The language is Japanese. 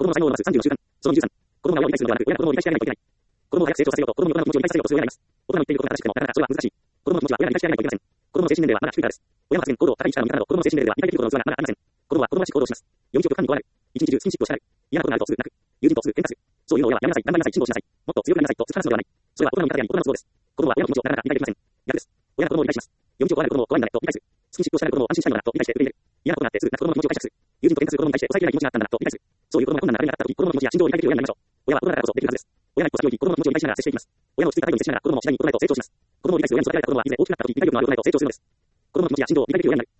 の才能を伸ばす30の習慣。その23、子供が親に対するのではなく、親が子供を理解し合えないといけない。子供を早く成長させようと、子供に大人の気持ちを理解させようとする親がいます。大人の言っていることが正しくても、なかなかそれは難しい。子供の気持ちは親が理解し合えないといけません。子供の精神年齢はまだ低いからです。親の発言、行動、高い力の見方など、子供の精神年齢では理解できるほどの器がまだありません。子供は子供らしく行動します。読み記憶、感に加わる。一日中スキンシップをしたがる。嫌なことがあるとすぐ泣く。友人とすぐ喧嘩する。そういうのを親はやめなさい、頑張りなさい、進歩しなさい。もっと強くなりなさいと突き放すのではない。それは大人の見方であり、大人の都合です。子供は親の気持ちをなかなか理解できません。逆です。親が子供を理解します。読み記憶をある子供を怖いんだねと理解する。スキンシップをしたがる子供を安心したいのだと理解して受け入れる。嫌なことがあってすぐ泣く子供の気持ちを解釈する。友人と喧嘩する子供に対して抑えきれない気持ちがあったんだなと理解する。そういう子供が困難な壁にあった時、子供の気持ちや心情を理解できるようになりましょう。親は大人だからこそできるはずです。親が一歩先を行き、子供の気持ちを理解しながら接していきます。親の落ち着いた態度に接しながら子供も次第に大人へと成長します。子供を理解する親に育てられた子供はいずれ大きくなった時理解力のある大人へと成長するのです。子供の気持ちや心情を理解できるようになる。